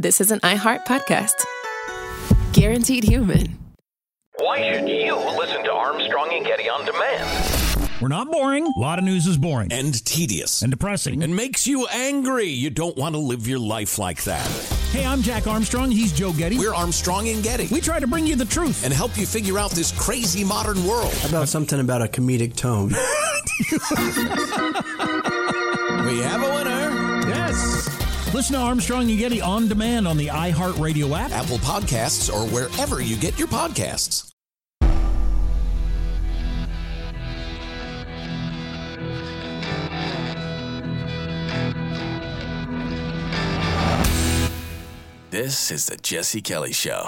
this is an iHeart podcast. Guaranteed human. Why should you listen to Armstrong and Getty on demand? We're not boring. A lot of news is boring. And tedious. And depressing. And makes you angry. You don't want to live your life like that. Hey, I'm Jack Armstrong. He's Joe Getty. We're Armstrong and Getty. We try to bring you the truth. And help you figure out this crazy modern world. How about something about a comedic tone? We have a winner. Yes. Listen to Armstrong and Getty on demand on the iHeartRadio app, Apple Podcasts, or wherever you get your podcasts. This is the Jesse Kelly Show.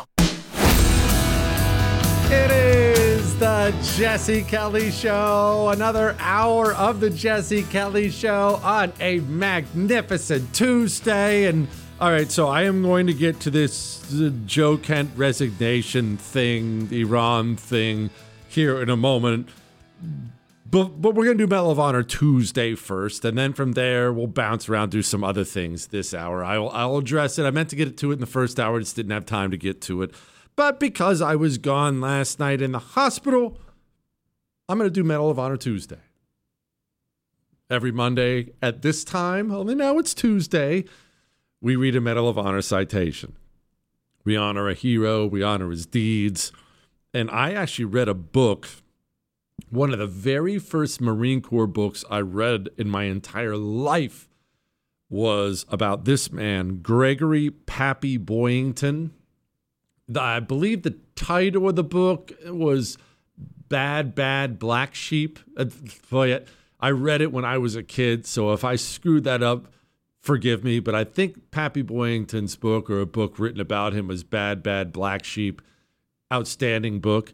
It is the Jesse Kelly Show. Another hour of the Jesse Kelly Show on a magnificent Tuesday. And all right, so I am going to get to this Joe Kent resignation thing, Iran thing here in a moment. But we're going to do Medal of Honor Tuesday first, and then from there, we'll bounce around, do some other things this hour. I'll address it. I meant to get to it in the first hour, just didn't have time to get to it. But because I was gone last night in the hospital, I'm going to do Medal of Honor Tuesday. Every Monday at this time, only now it's Tuesday, we read a Medal of Honor citation. We honor a hero, we honor his deeds. And I actually read a book. One of the very first Marine Corps books I read in my entire life was about this man, Gregory Pappy Boyington. I believe the title of the book was Bad Black Sheep. Boy, I read it when I was a kid, so if I screwed that up, forgive me. But I think Pappy Boyington's book, or a book written about him, was Bad Black Sheep. Outstanding book.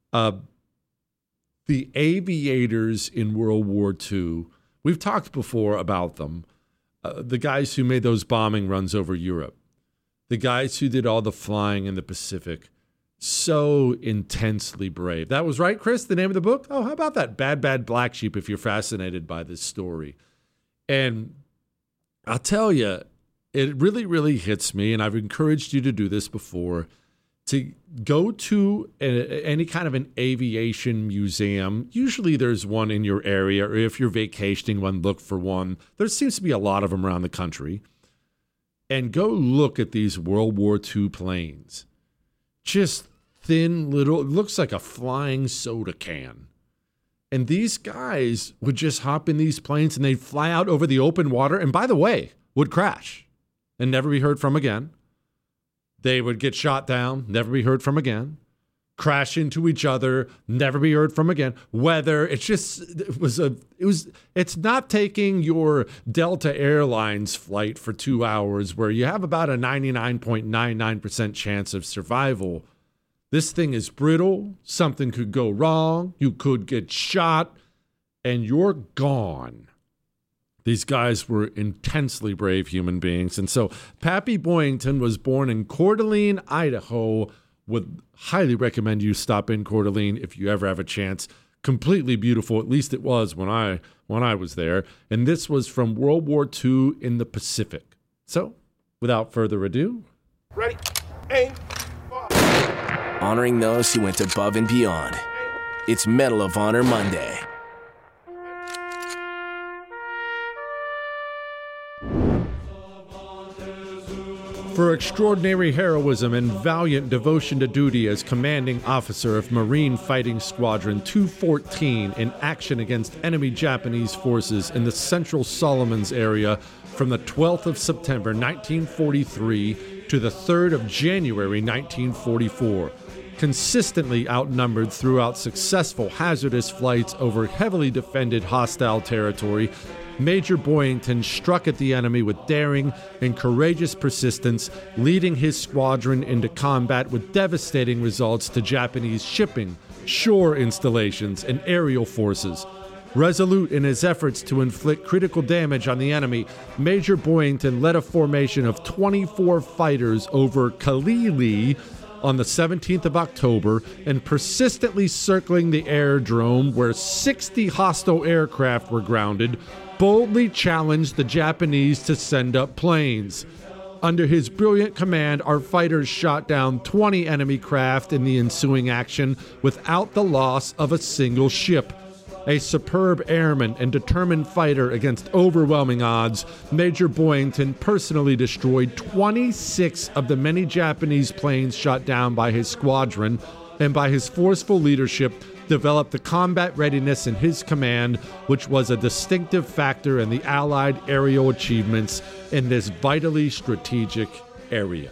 The aviators in World War II, we've talked before about them. The guys who made those bombing runs over Europe. The guys who did all the flying in the Pacific. So intensely brave. That was right, Chris, the name of the book? Oh, how about that? Bad Black Sheep, if you're fascinated by this story. And I'll tell you, it really, really hits me, and I've encouraged you to do this before, to go to any kind of an aviation museum. Usually there's one in your area, or if you're vacationing one, look for one. There seems to be a lot of them around the country. And go look at these World War II planes. Just thin little, it looks like a flying soda can. And these guys would just hop in these planes and they'd fly out over the open water. And by the way, would crash and never be heard from again. They would get shot down, never be heard from again. Crash into each other, never be heard from again. Weather, it's not taking your Delta Airlines flight for 2 hours where you have about a 99.99% chance of survival. This thing is brittle. Something could go wrong. You could get shot and you're gone. These guys were intensely brave human beings. And so Pappy Boyington was born in Coeur d'Alene, Idaho. Would highly recommend you stop in Coeur d'Alene if you ever have a chance. Completely beautiful, at least it was when I was there. And this was from World War II in the Pacific. So, without further ado. Ready, aim, fire. Honoring those who went above and beyond. It's Medal of Honor Monday. For extraordinary heroism and valiant devotion to duty as commanding officer of Marine Fighting Squadron 214 in action against enemy Japanese forces in the Central Solomons area from the 12th of September 1943 to the 3rd of January 1944. Consistently outnumbered throughout successful hazardous flights over heavily defended hostile territory, Major Boyington struck at the enemy with daring and courageous persistence, leading his squadron into combat with devastating results to Japanese shipping, shore installations, and aerial forces. Resolute in his efforts to inflict critical damage on the enemy, Major Boyington led a formation of 24 fighters over Kalili on the 17th of October and persistently circling the aerodrome where 60 hostile aircraft were grounded, boldly challenged the Japanese to send up planes. Under his brilliant command, our fighters shot down 20 enemy craft in the ensuing action without the loss of a single ship. A superb airman and determined fighter against overwhelming odds, Major Boyington personally destroyed 26 of the many Japanese planes shot down by his squadron, and by his forceful leadership, developed the combat readiness in his command, which was a distinctive factor in the Allied aerial achievements in this vitally strategic area.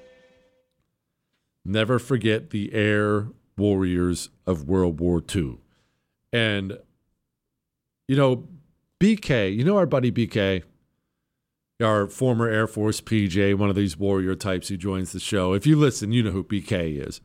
Never forget the air warriors of World War II. And, BK, our buddy BK, our former Air Force PJ, one of these warrior types who joins the show. If you listen, you know who BK is.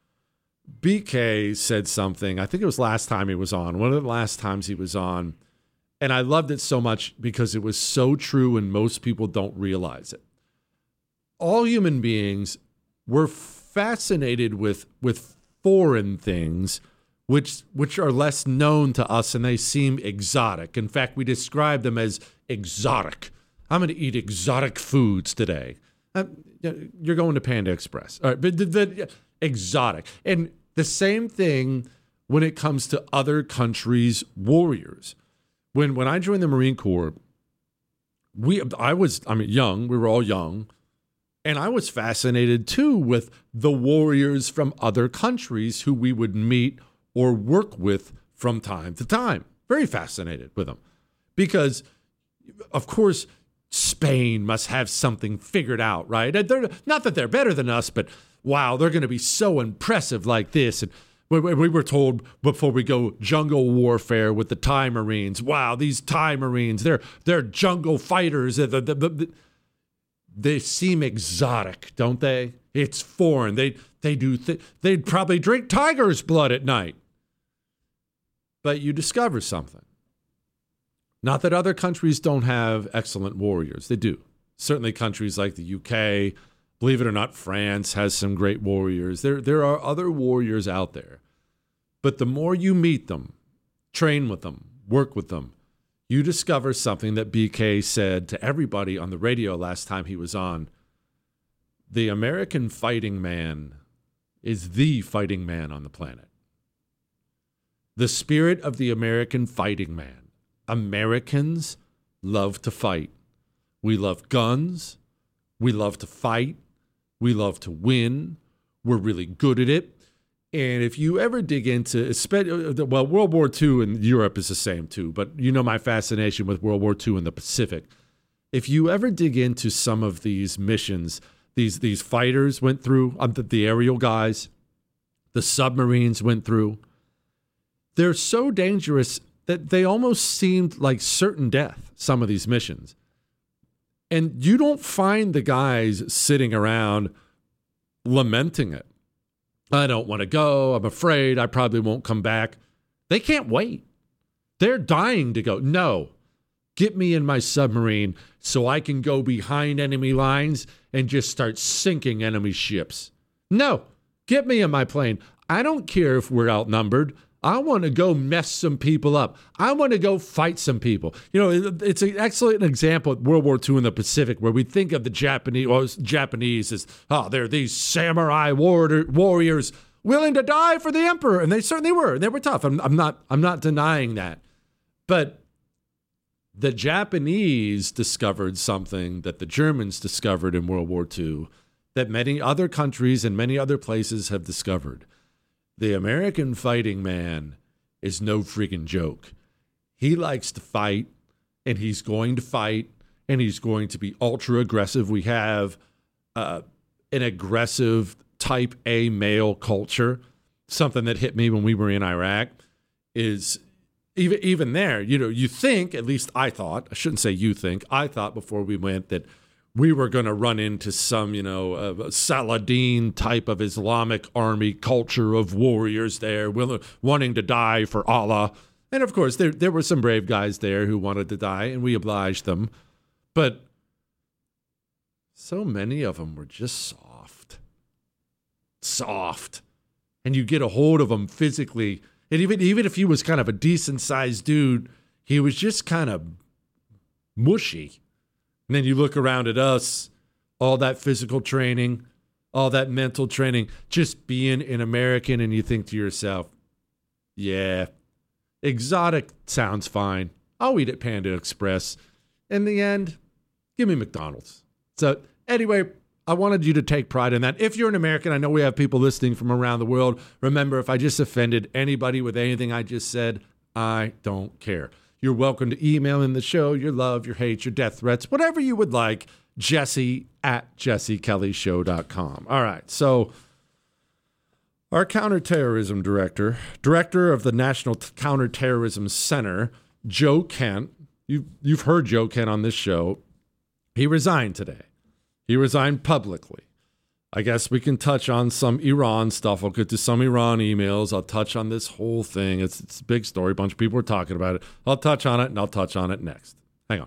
BK said something, I think it was last time he was on, one of the last times he was on, and I loved it so much because it was so true and most people don't realize it. All human beings were fascinated with foreign things which are less known to us and they seem exotic. In fact, we describe them as exotic. I'm going to eat exotic foods today. You're going to Panda Express. All right, but exotic. And the same thing when it comes to other countries' warriors. When I joined the Marine Corps, I was young. We were all young. And I was fascinated, too, with the warriors from other countries who we would meet or work with from time to time. Very fascinated with them. Because, of course, Spain must have something figured out, right? Not that they're better than us, but wow, they're going to be so impressive like this. And we were told before we go jungle warfare with the Thai Marines, wow, these Thai Marines, they're jungle fighters. They seem exotic, don't they? It's foreign. They'd probably drink tiger's blood at night. But you discover something. Not that other countries don't have excellent warriors. They do. Certainly countries like the UK, believe it or not, France has some great warriors. There are other warriors out there. But the more you meet them, train with them, work with them, you discover something that BK said to everybody on the radio last time he was on. The American fighting man is the fighting man on the planet. The spirit of the American fighting man. Americans love to fight. We love guns. We love to fight. We love to win. We're really good at it. And if you ever dig into, World War II in Europe is the same too, but you know my fascination with World War II in the Pacific. If you ever dig into some of these missions, these fighters went through, the aerial guys, the submarines went through, they're so dangerous that they almost seemed like certain death, some of these missions. And you don't find the guys sitting around lamenting it. I don't want to go. I'm afraid I probably won't come back. They can't wait. They're dying to go. No, get me in my submarine so I can go behind enemy lines and just start sinking enemy ships. No, get me in my plane. I don't care if we're outnumbered. I want to go mess some people up. I want to go fight some people. You know, it's an excellent example of World War II in the Pacific where we think of the Japanese as, they're these samurai warriors willing to die for the emperor. And they certainly were. They were tough. I'm not denying that. But the Japanese discovered something that the Germans discovered in World War II that many other countries and many other places have discovered. The American fighting man is no freaking joke. He likes to fight, and he's going to fight, and he's going to be ultra aggressive. We have an aggressive type A male culture. Something that hit me when we were in Iraq is even there, you think, at least I thought, I shouldn't say you think, I thought before we went that we were going to run into some, Saladin type of Islamic army culture of warriors there, wanting to die for Allah. And of course, there were some brave guys there who wanted to die, and we obliged them. But so many of them were just soft. And you get a hold of them physically. And even if he was kind of a decent-sized dude, he was just kind of mushy. And then you look around at us, all that physical training, all that mental training, just being an American, and you think to yourself, yeah, exotic sounds fine. I'll eat at Panda Express. In the end, give me McDonald's. So anyway, I wanted you to take pride in that. If you're an American, I know we have people listening from around the world. Remember, if I just offended anybody with anything I just said, I don't care. You're welcome to email in the show your love, your hate, your death threats, whatever you would like, Jesse@JesseKellyShow.com. All right, so our counterterrorism director of the National Counterterrorism Center, Joe Kent, you've heard Joe Kent on this show. He resigned today. He resigned publicly. I guess we can touch on some Iran stuff. I'll get to some Iran emails. I'll touch on this whole thing. It's a big story. A bunch of people are talking about it. I'll touch on it, and I'll touch on it next. Hang on.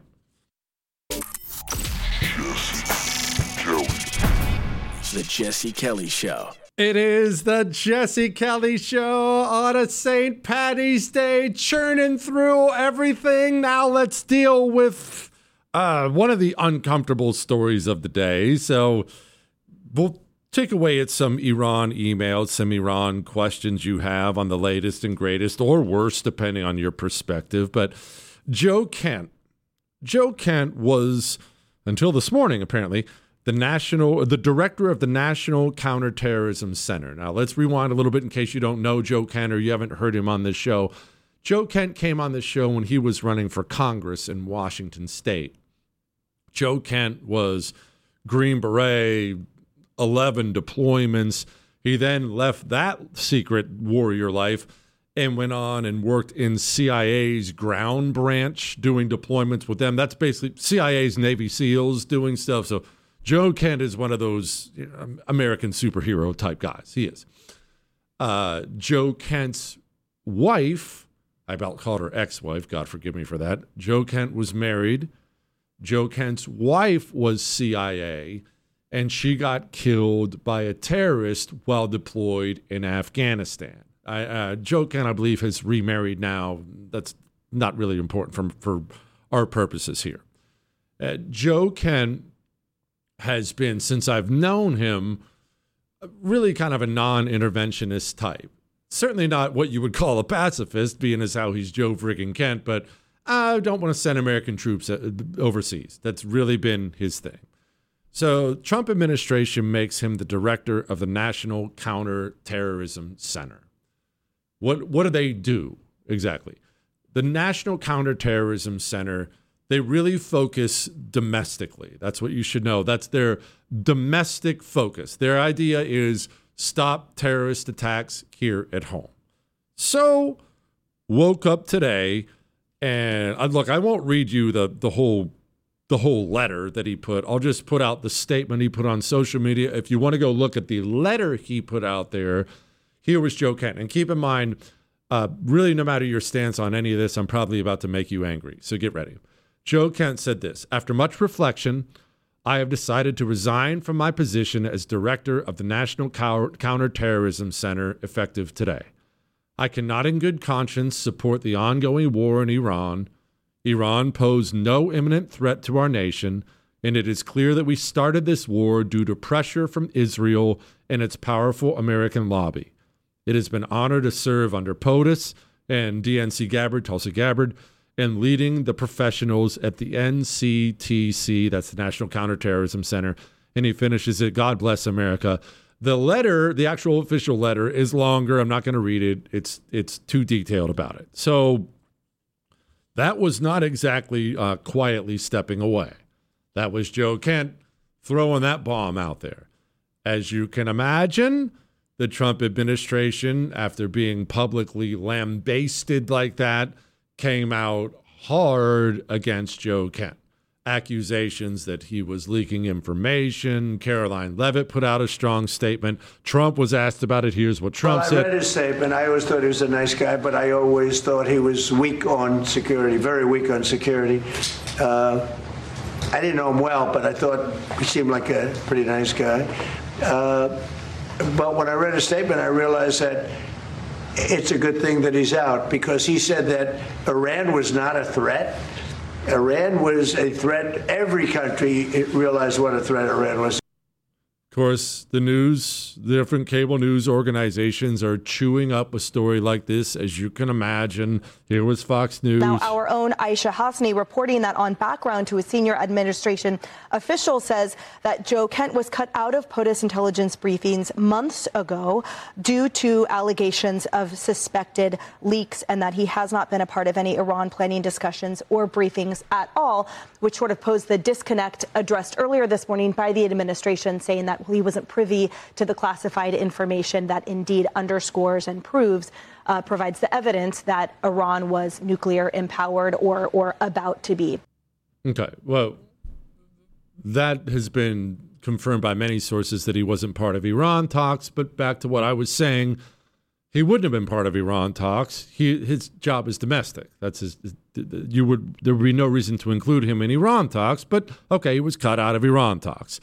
The Jesse Kelly Show. It is the Jesse Kelly Show on a St. Paddy's Day, churning through everything. Now let's deal with one of the uncomfortable stories of the day. So we'll take away at some Iran emails, some Iran questions you have on the latest and greatest, or worse, depending on your perspective. But Joe Kent was, until this morning apparently, the director of the National Counterterrorism Center. Now, let's rewind a little bit in case you don't know Joe Kent or you haven't heard him on this show. Joe Kent came on this show when he was running for Congress in Washington State. Joe Kent was Green Beret, 11 deployments. He then left that secret warrior life and went on and worked in CIA's ground branch doing deployments with them. That's basically CIA's Navy SEALs doing stuff. So Joe Kent is one of those American superhero type guys. He is. Joe Kent's wife, I about called her ex-wife, God forgive me for that. Joe Kent was married. Joe Kent's wife was CIA, and she got killed by a terrorist while deployed in Afghanistan. Joe Kent, I believe, has remarried now. That's not really important for our purposes here. Joe Kent has been, since I've known him, really kind of a non-interventionist type. Certainly not what you would call a pacifist, being as how he's Joe friggin' Kent, but I don't want to send American troops overseas. That's really been his thing. So Trump administration makes him the director of the National Counterterrorism Center. What do they do exactly? The National Counterterrorism Center, they really focus domestically. That's what you should know. That's their domestic focus. Their idea is stop terrorist attacks here at home. So woke up today, and look, I won't read you the whole letter that he put. I'll just put out the statement he put on social media. If you want to go look at the letter he put out there, here was Joe Kent. And keep in mind, really, no matter your stance on any of this, I'm probably about to make you angry. So get ready. Joe Kent said this: after much reflection, I have decided to resign from my position as director of the National Counterterrorism Center effective today. I cannot in good conscience support the ongoing war in Iran. Iran posed no imminent threat to our nation, and it is clear that we started this war due to pressure from Israel and its powerful American lobby. It has been an honor to serve under POTUS and DNC Gabbard, Tulsi Gabbard, and leading the professionals at the NCTC, that's the National Counterterrorism Center. And he finishes it, God bless America. The letter, the actual official letter, is longer. I'm not going to read it. It's too detailed about it. So that was not exactly quietly stepping away. That was Joe Kent throwing that bomb out there. As you can imagine, the Trump administration, after being publicly lambasted like that, came out hard against Joe Kent. Accusations that he was leaking information. Caroline Leavitt put out a strong statement. Trump was asked about it. Here's what Trump said. I read his statement. I always thought he was a nice guy, but I always thought he was weak on security, very weak on security. I didn't know him well, but I thought he seemed like a pretty nice guy. But when I read his statement, I realized that it's a good thing that he's out, because he said that Iran was not a threat. Iran was a threat. Every country realized what a threat Iran was. Of course, the different cable news organizations are chewing up a story like this, as you can imagine. Here was Fox News. Now, our own Aisha Hasni reporting that on background to a senior administration official says that Joe Kent was cut out of POTUS intelligence briefings months ago due to allegations of suspected leaks, and that he has not been a part of any Iran planning discussions or briefings at all, which sort of posed the disconnect addressed earlier this morning by the administration, saying that he wasn't privy to the classified information that indeed underscores and proves, provides the evidence that Iran was nuclear empowered or about to be. Okay, well, that has been confirmed by many sources that he wasn't part of Iran talks, but back to what I was saying, he wouldn't have been part of Iran talks. His job is domestic. There would be no reason to include him in Iran talks, but okay, he was cut out of Iran talks.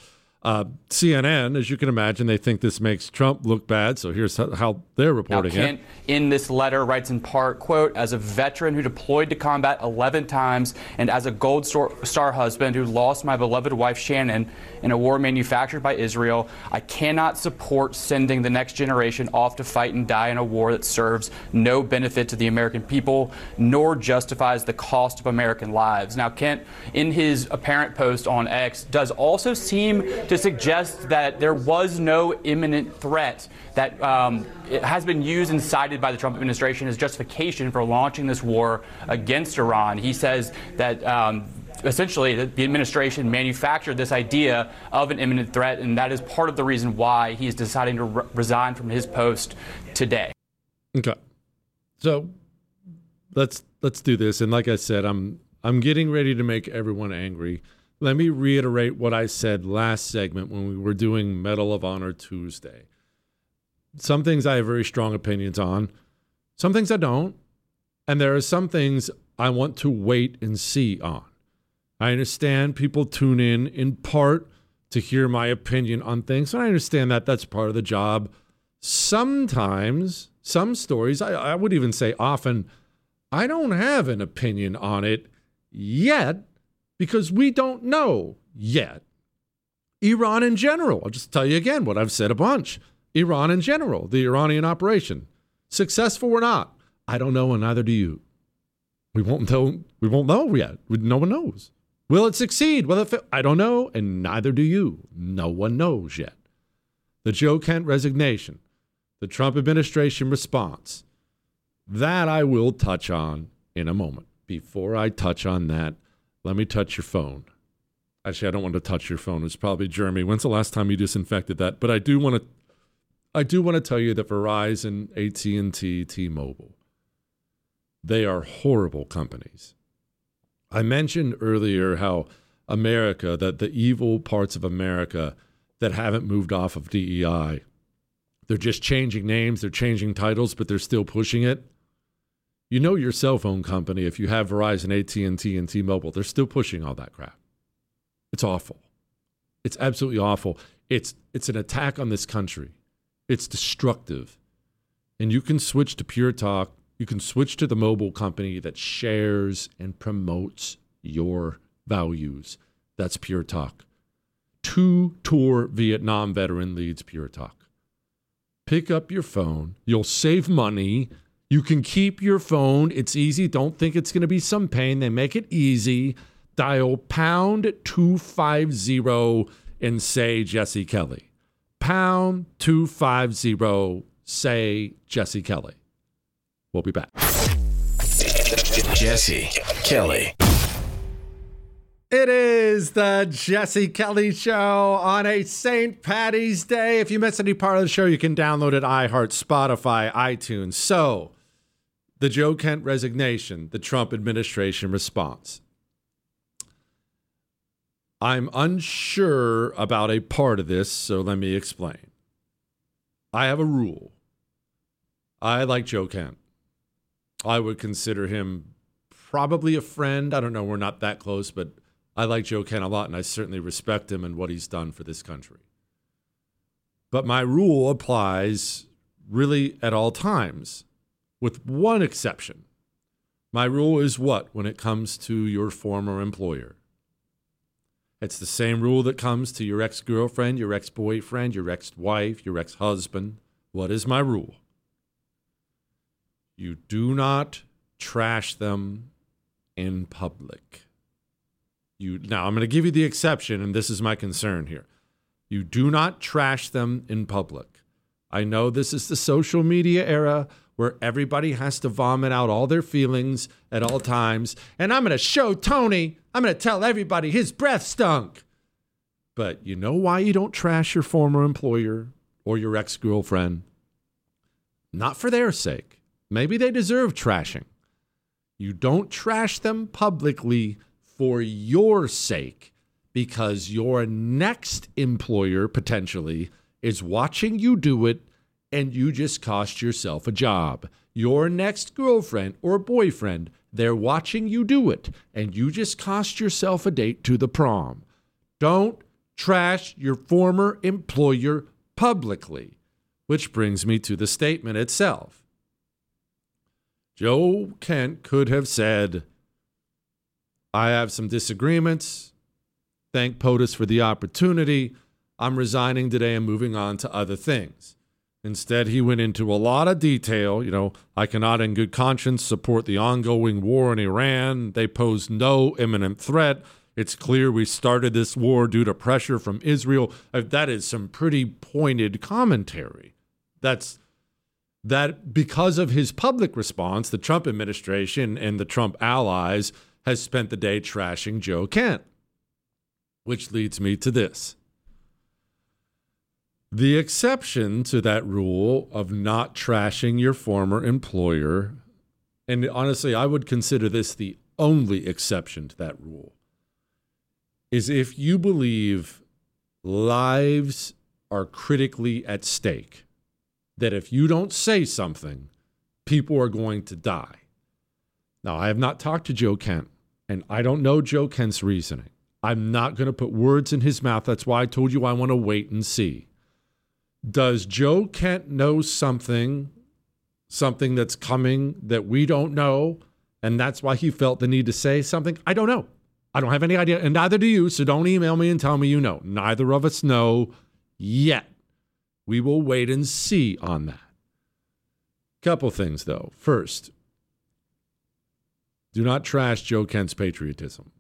CNN, as you can imagine, they think this makes Trump look bad, so here's how they're reporting Kent, in this letter, writes in part, quote, as a veteran who deployed to combat 11 times and as a Gold Star husband who lost my beloved wife Shannon in a war manufactured by Israel, I cannot support sending the next generation off to fight and die in a war that serves no benefit to the American people, nor justifies the cost of American lives. Now, Kent, in his apparent post on X, does also seem to suggest that there was no imminent threat, that it has been used and cited by the Trump administration as justification for launching this war against Iran. He says that essentially the administration manufactured this idea of an imminent threat, and that is part of the reason why he is deciding to resign from his post today. Okay, so let's do this. And like I said, I'm getting ready to make everyone angry. Let me reiterate what I said last segment when we were doing Medal of Honor Tuesday. Some things I have very strong opinions on. Some things I don't. And there are some things I want to wait and see on. I understand people tune in part to hear my opinion on things. And I understand that that's part of the job. Sometimes, some stories, I would even say often, I don't have an opinion on it yet, because we don't know yet. Iran in general, I'll just tell you again what I've said a bunch. Iran in general, the Iranian operation, successful or not, I don't know, and neither do you. We won't know yet. No one knows. Will it succeed? Will it fail? I don't know, and neither do you. No one knows yet. The Joe Kent resignation, the Trump administration response, that I will touch on in a moment. Before I touch on that, let me touch your phone. Actually, I don't want to touch your phone. It's probably Jeremy. When's the last time you disinfected that? But I do want to tell you that Verizon, AT&T, T-Mobile, they are horrible companies. I mentioned earlier how America, that the evil parts of America that haven't moved off of DEI, they're just changing names, they're changing titles, but they're still pushing it. You know your cell phone company, if you have Verizon, AT&T, and T-Mobile, they're still pushing all that crap. It's awful. It's absolutely awful. It's an attack on this country. It's destructive. And you can switch to Pure Talk. You can switch to the mobile company that shares and promotes your values. That's Pure Talk. 2-tour Vietnam veteran leads Pure Talk. Pick up your phone. You'll save money. You can keep your phone. It's easy. Don't think it's going to be some pain. They make it easy. Dial pound 250 and say Jesse Kelly. Pound 250, say Jesse Kelly. We'll be back. Jesse Kelly. It is the Jesse Kelly Show on a St. Paddy's Day. If you missed any part of the show, you can download it iHeart, Spotify, iTunes. So, the Joe Kent resignation, the Trump administration response. I'm unsure about a part of this, so let me explain. I have a rule. I like Joe Kent. I would consider him probably a friend. I don't know, we're not that close, but I like Joe Kent a lot, and I certainly respect him and what he's done for this country. But my rule applies really at all times, with one exception. My rule is what when it comes to your former employer? It's the same rule that comes to your ex-girlfriend, your ex-boyfriend, your ex-wife, your ex-husband. What is my rule? You do not trash them in public. Now, I'm going to give you the exception, and this is my concern here. You do not trash them in public. I know this is the social media era where everybody has to vomit out all their feelings at all times. And I'm going to show Tony, I'm going to tell everybody his breath stunk. But you know why you don't trash your former employer or your ex-girlfriend? Not for their sake. Maybe they deserve trashing. You don't trash them publicly for your sake because your next employer potentially is watching you do it and you just cost yourself a job. Your next girlfriend or boyfriend, they're watching you do it and you just cost yourself a date to the prom. Don't trash your former employer publicly, which brings me to the statement itself. Joe Kent could have said, I have some disagreements. Thank POTUS for the opportunity. I'm resigning today and moving on to other things. Instead, he went into a lot of detail. I cannot in good conscience support the ongoing war in Iran. They pose no imminent threat. It's clear we started this war due to pressure from Israel. That is some pretty pointed commentary. That because of his public response, the Trump administration and the Trump allies has spent the day trashing Joe Kent. Which leads me to this. The exception to that rule of not trashing your former employer, and honestly, I would consider this the only exception to that rule, is if you believe lives are critically at stake, that if you don't say something, people are going to die. Now, I have not talked to Joe Kent, and I don't know Joe Kent's reasoning. I'm not going to put words in his mouth. That's why I told you I want to wait and see. Does Joe Kent know something that's coming that we don't know, and that's why he felt the need to say something? I don't know. I don't have any idea, and neither do you, so don't email me and tell me you know. Neither of us know yet. We will wait and see on that. Couple things, though. First, do not trash Joe Kent's patriotism.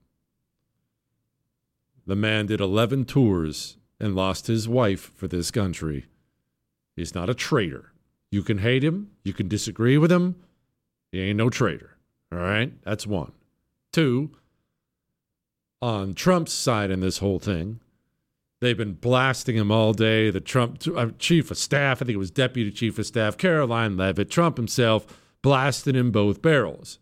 The man did 11 tours and lost his wife for this country. He's not a traitor. You can hate him. You can disagree with him. He ain't no traitor. All right? That's one. Two, on Trump's side in this whole thing, they've been blasting him all day. The Trump chief of staff, I think it was deputy chief of staff, Caroline Leavitt, Trump himself, blasted him both barrels.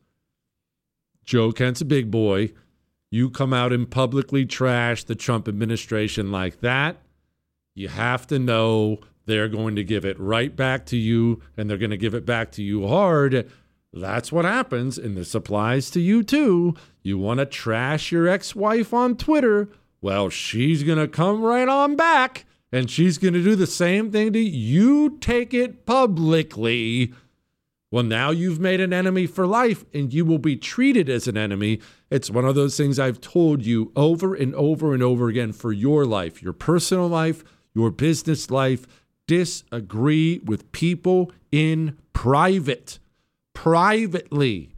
Joe Kent's a big boy. You come out and publicly trash the Trump administration like that, you have to know they're going to give it right back to you, and they're going to give it back to you hard. That's what happens, and this applies to you too. You want to trash your ex-wife on Twitter, well, she's going to come right on back, and she's going to do the same thing to you. You take it publicly. Well, now you've made an enemy for life, and you will be treated as an enemy. It's one of those things I've told you over and over and over again for your life, your personal life, your business life. Disagree with people in private. Privately,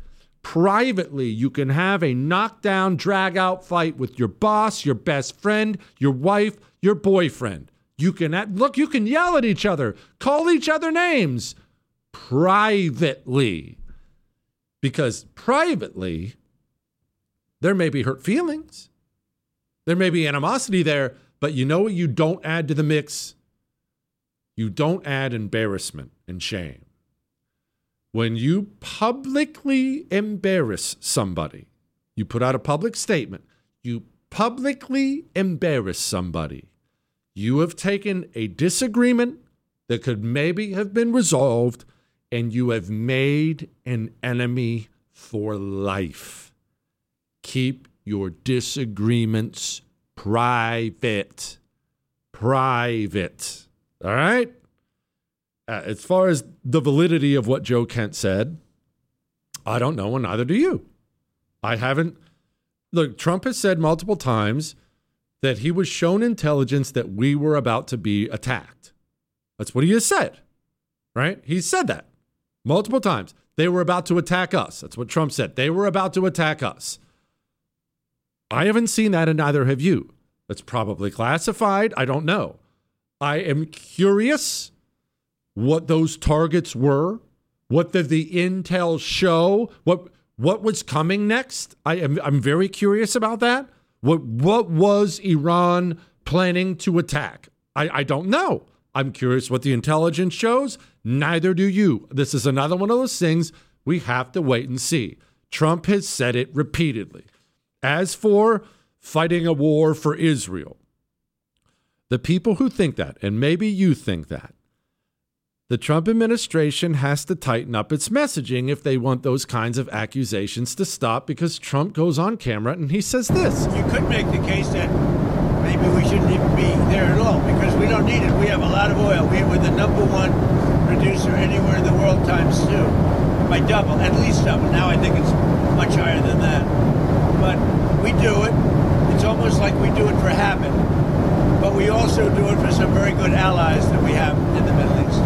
you can have a knockdown, drag-out fight with your boss, your best friend, your wife, your boyfriend. You can yell at each other, call each other names. Privately, because privately there may be hurt feelings, there may be animosity there, but you know what you don't add to the mix? You don't add embarrassment and shame. When you publicly embarrass somebody, you put out a public statement, you publicly embarrass somebody, you have taken a disagreement that could maybe have been resolved, and you have made an enemy for life. Keep your disagreements private. Private. All right? As far as the validity of what Joe Kent said, I don't know, and neither do you. I haven't. Look, Trump has said multiple times that he was shown intelligence that we were about to be attacked. That's what he has said, right? He said that multiple times. They were about to attack us. That's what Trump said. They were about to attack us. I haven't seen that, and neither have you. That's probably classified. I don't know. I am curious what those targets were. What did the intel show? What was coming next? I'm very curious about that. What was Iran planning to attack? I don't know. I'm curious what the intelligence shows. Neither do you. This is another one of those things we have to wait and see. Trump has said it repeatedly. As for fighting a war for Israel, the people who think that, and maybe you think that, the Trump administration has to tighten up its messaging if they want those kinds of accusations to stop, because Trump goes on camera and he says this. You could make the case that maybe we shouldn't even be there at all because we don't need it. We have a lot of oil. We're the number one producer anywhere in the world times two, by double, at least double. Now I think it's much higher than that. But we do it. It's almost like we do it for habit. But we also do it for some very good allies that we have in the Middle East.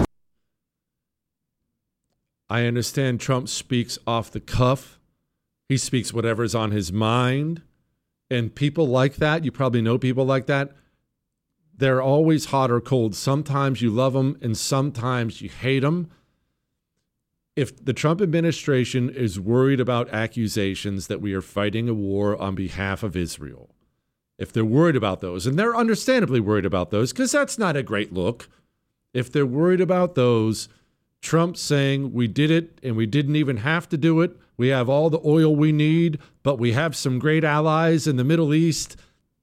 I understand Trump speaks off the cuff. He speaks whatever's on his mind. And people like that, you probably know people like that, they're always hot or cold. Sometimes you love them and sometimes you hate them. If the Trump administration is worried about accusations that we are fighting a war on behalf of Israel, if they're worried about those, and they're understandably worried about those because that's not a great look. If they're worried about those, Trump saying we did it and we didn't even have to do it. We have all the oil we need, but we have some great allies in the Middle East.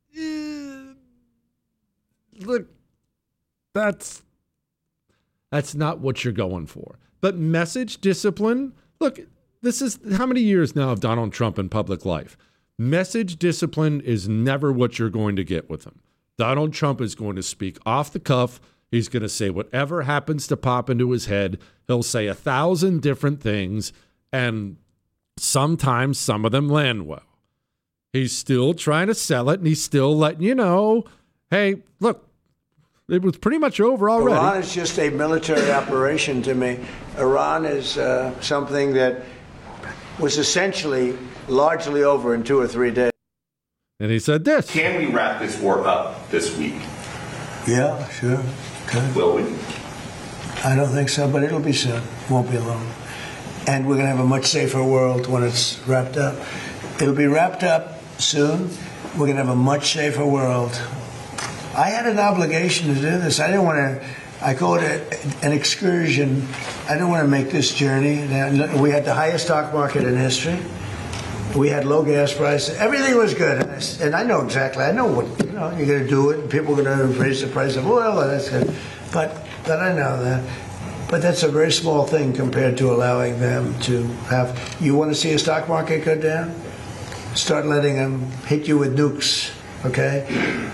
Look, that's not what you're going for. But message discipline, look, this is how many years now of Donald Trump in public life? Message discipline is never what you're going to get with him. Donald Trump is going to speak off the cuff. He's going to say whatever happens to pop into his head. He'll say 1,000 different things, and sometimes some of them land well. He's still trying to sell it, and he's still letting you know, hey, look, it was pretty much over already. Iran is just a military operation to me. Iran is something that was essentially largely over in 2 or 3 days. And he said this. Can we wrap this war up this week? Yeah, sure. Good. Will we? I don't think so, but it'll be soon. Won't be long. And we're going to have a much safer world when it's wrapped up. It'll be wrapped up soon. We're going to have a much safer world. I had an obligation to do this. I didn't want to, I call it an excursion. I didn't want to make this journey. We had the highest stock market in history. We had low gas prices. Everything was good. And I know exactly. I know what, you're going to do it. And people are going to raise the price of oil. And that's good. But I know that. But that's a very small thing compared to allowing them to have. You want to see a stock market go down? Start letting them hit you with nukes. Okay?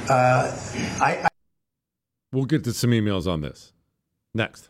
We'll get to some emails on this. Next.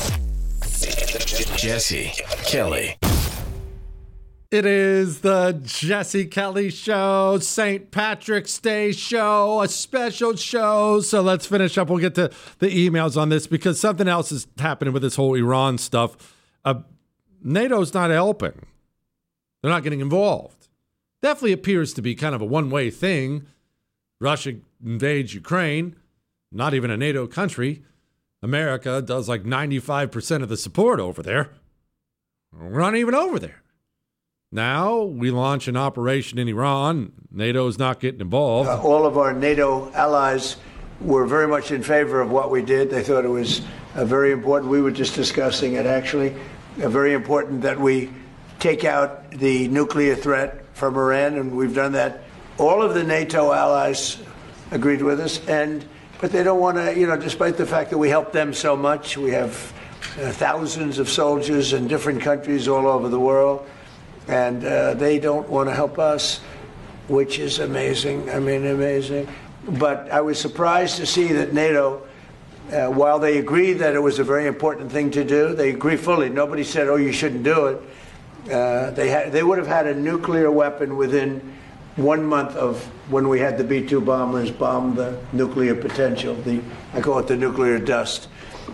Jesse Kelly. It is the Jesse Kelly Show, St. Patrick's Day show, a special show. So let's finish up. We'll get to the emails on this because something else is happening with this whole Iran stuff. NATO's not helping. They're not getting involved. Definitely appears to be kind of a one-way thing. Russia invades Ukraine, not even a NATO country. America does like 95% of the support over there. We're not even over there. Now we launch an operation in Iran. NATO's not getting involved. All of our NATO allies were very much in favor of what we did. They thought it was very important. We were just discussing it, actually. Very important that we take out the nuclear threat from Iran, and we've done that. All of the NATO allies agreed with us, but they don't want to, despite the fact that we help them so much. We have thousands of soldiers in different countries all over the world. And they don't want to help us, which is amazing. I mean, amazing. But I was surprised to see that NATO, while they agreed that it was a very important thing to do, they agree fully. Nobody said, oh, you shouldn't do it. They would have had a nuclear weapon within 1 month of when we had the B-2 bombers bomb the nuclear potential. I call it the nuclear dust.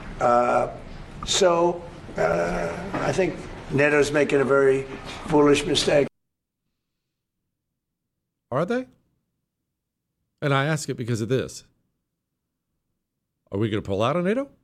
So I think NATO's making a very foolish mistake. Are they? And I ask it because of this. Are we going to pull out of NATO?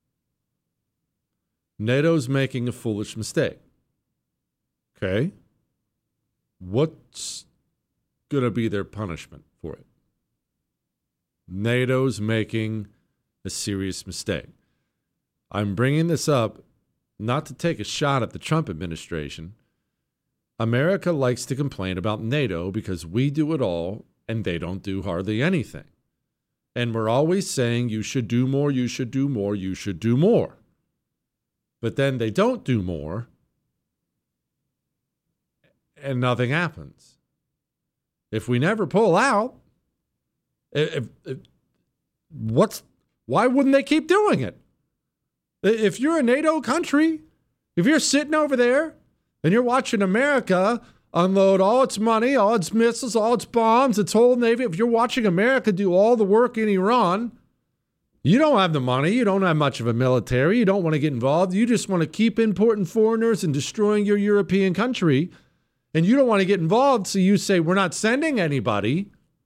NATO's making a foolish mistake. Okay. What's going to be their punishment for it? NATO's making a serious mistake. I'm bringing this up not to take a shot at the Trump administration. America likes to complain about NATO because we do it all and they don't do hardly anything. And we're always saying you should do more, you should do more, you should do more. But then they don't do more and nothing happens. If we never pull out, why wouldn't they keep doing it? If you're a NATO country, if you're sitting over there and you're watching America unload all its money, all its missiles, all its bombs, its whole Navy, if you're watching America do all the work in Iran, you don't have the money, you don't have much of a military, you don't want to get involved, you just want to keep importing foreigners and destroying your European country, and you don't want to get involved, so you say, we're not sending anybody.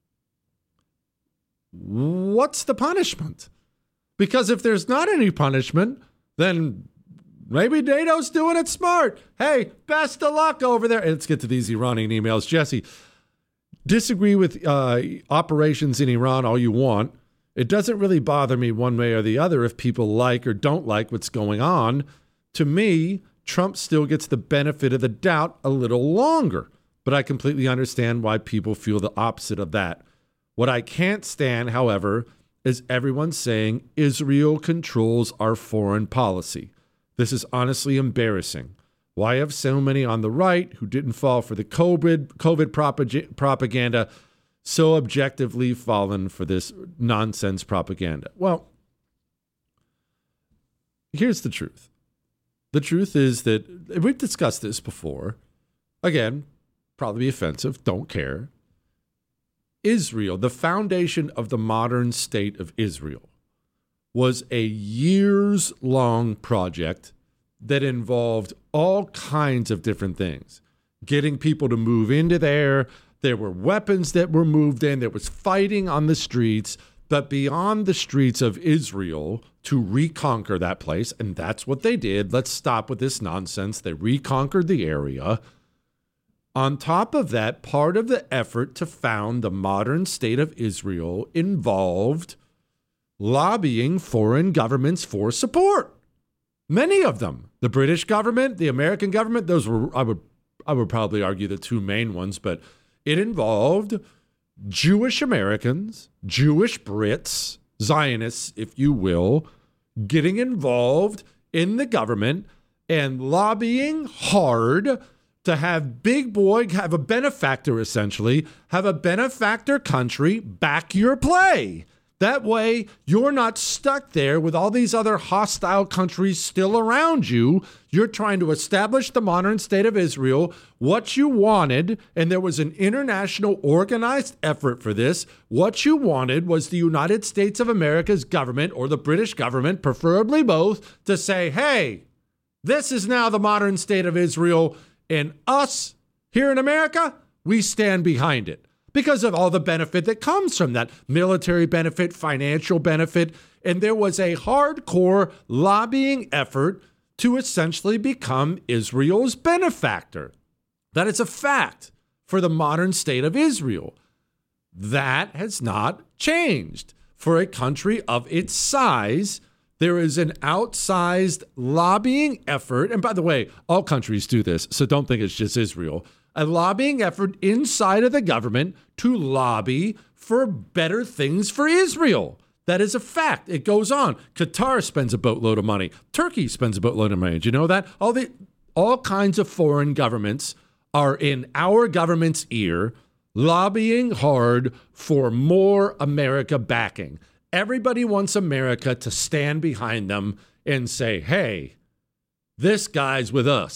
What's the punishment? Because if there's not any punishment, then maybe NATO's doing it smart. Hey, best of luck over there. Let's get to these Iranian emails. Jesse, disagree with operations in Iran all you want. It doesn't really bother me one way or the other if people like or don't like what's going on. To me, Trump still gets the benefit of the doubt a little longer. But I completely understand why people feel the opposite of that. What I can't stand, however, is everyone saying Israel controls our foreign policy. This is honestly embarrassing. Why have so many on the right who didn't fall for the COVID propaganda so objectively fallen for this nonsense propaganda? Well, here's the truth. The truth is that we've discussed this before. Again, probably offensive, don't care. Israel, the foundation of the modern state of Israel, was a years-long project that involved all kinds of different things. Getting people to move into there. There were weapons that were moved in. There was fighting on the streets. But beyond the streets of Israel, to reconquer that place, and that's what they did. Let's stop with this nonsense. They reconquered the area. On top of that, part of the effort to found the modern state of Israel involved lobbying foreign governments for support. Many of them. The British government, the American government, those were, I would probably argue, the two main ones, but it involved Jewish Americans, Jewish Brits, Zionists, if you will, getting involved in the government and lobbying hard to have big boy, have a benefactor essentially, have a benefactor country back your play. That way, you're not stuck there with all these other hostile countries still around you. You're trying to establish the modern state of Israel, what you wanted, and there was an international organized effort for this. What you wanted was the United States of America's government, or the British government, preferably both, to say, hey, this is now the modern state of Israel, and us here in America, we stand behind it. Because of all the benefit that comes from that, military benefit, financial benefit. And there was a hardcore lobbying effort to essentially become Israel's benefactor. That is a fact for the modern state of Israel. That has not changed. For a country of its size, there is an outsized lobbying effort. And by the way, all countries do this, so don't think it's just Israel. A lobbying effort inside of the government to lobby for better things for Israel. That is a fact. It goes on. Qatar spends a boatload of money. Turkey spends a boatload of money. Do you know that? All kinds of foreign governments are in our government's ear lobbying hard for more America backing. Everybody wants America to stand behind them and say, hey, this guy's with us.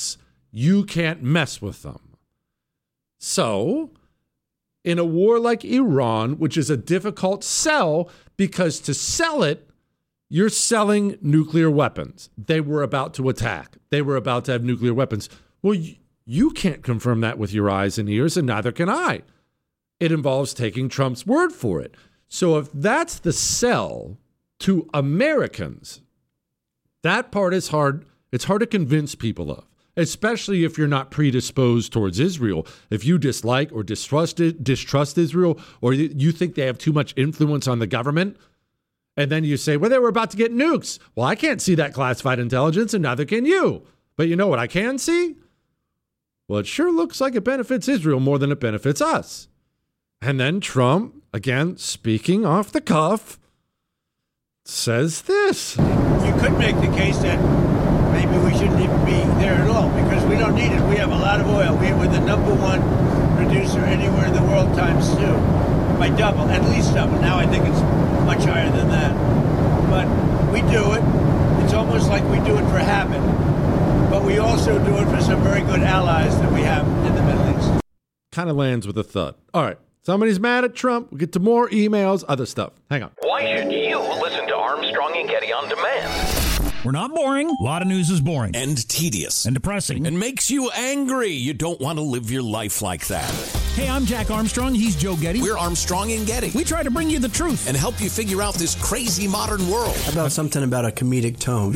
You can't mess with them. So, in a war like Iran, which is a difficult sell because to sell it, you're selling nuclear weapons. They were about to attack. They were about to have nuclear weapons. Well, you can't confirm that with your eyes and ears, and neither can I. It involves taking Trump's word for it. So if that's the sell to Americans, that part is hard. It's hard to convince people of, especially if you're not predisposed towards Israel. If you dislike or distrust Israel, or you think they have too much influence on the government, and then you say, well, they were about to get nukes. Well, I can't see that classified intelligence, and neither can you. But you know what I can see? Well, it sure looks like it benefits Israel more than it benefits us. And then Trump, again, speaking off the cuff, says this. You could make the case that maybe we shouldn't even be there at all because we don't need it. We have a lot of oil. We're the number one producer anywhere in the world times two. By double, at least double. Now I think it's much higher than that. But we do it. It's almost like we do it for habit. But we also do it for some very good allies that we have in the Middle East. Kind of lands with a thud. All right. Somebody's mad at Trump. We'll get to more emails, other stuff. Hang on. Why should you listen to Armstrong and Getty on demand? We're not boring. A lot of news is boring. And tedious. And depressing. And makes you angry. You don't want to live your life like that. Hey, I'm Jack Armstrong. He's Joe Getty. We're Armstrong and Getty. We try to bring you the truth. And help you figure out this crazy modern world. How about something about a comedic tone?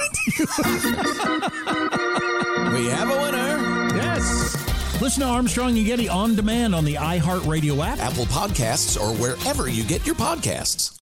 We have a winner. Yes. Listen to Armstrong and Getty on demand on the iHeartRadio app, Apple Podcasts, or wherever you get your podcasts.